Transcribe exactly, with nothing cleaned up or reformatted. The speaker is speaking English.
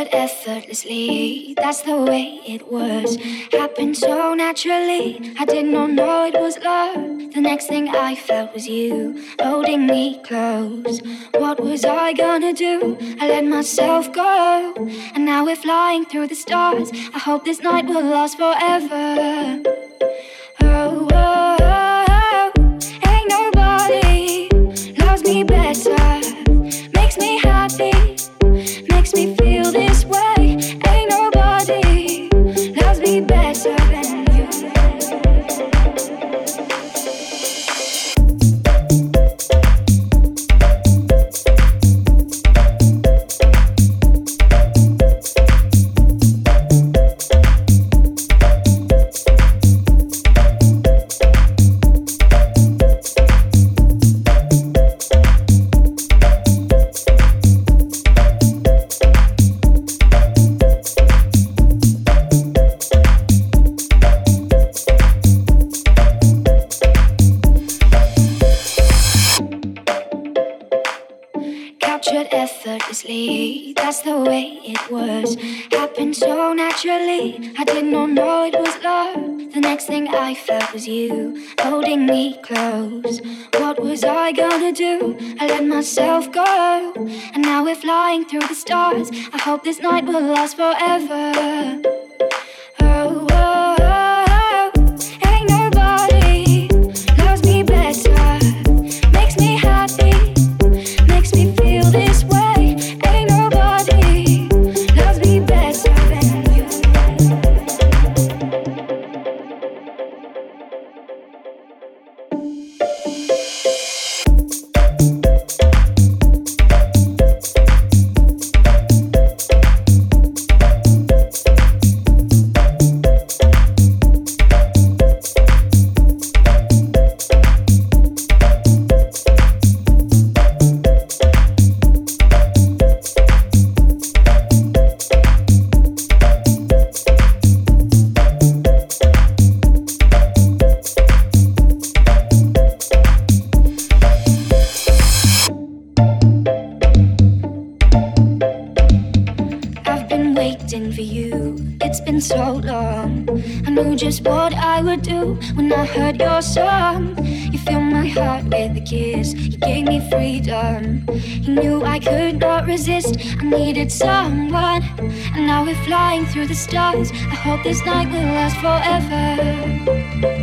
Captured effortlessly, that's the way it was. Happened so naturally, I did not know it was love. The next thing I felt was you holding me close. What was I gonna do? I let myself go, and now we're flying through the stars. I hope this night will last forever. Oh, oh, oh, oh. Ain't nobody loves me better, makes me happy, makes me feel this way. Ain't nobody loves me better than you. Effortlessly, that's the way it was. Happened so naturally, I did not know it was love. The next thing I felt was you holding me close. What was I gonna do? I let myself go, and now we're flying through the stars. I hope this night will last forever. Oh, oh, oh, oh. Ain't nobody loves me better, makes me happy, makes me feel this way. Ain't nobody loves me better than you. For you, it's been so long. I knew just what I would do when I heard your song. You filled my heart with a kiss, you gave me freedom. You knew I could not resist, I needed someone. And now we're flying through the stars. I hope this night will last forever.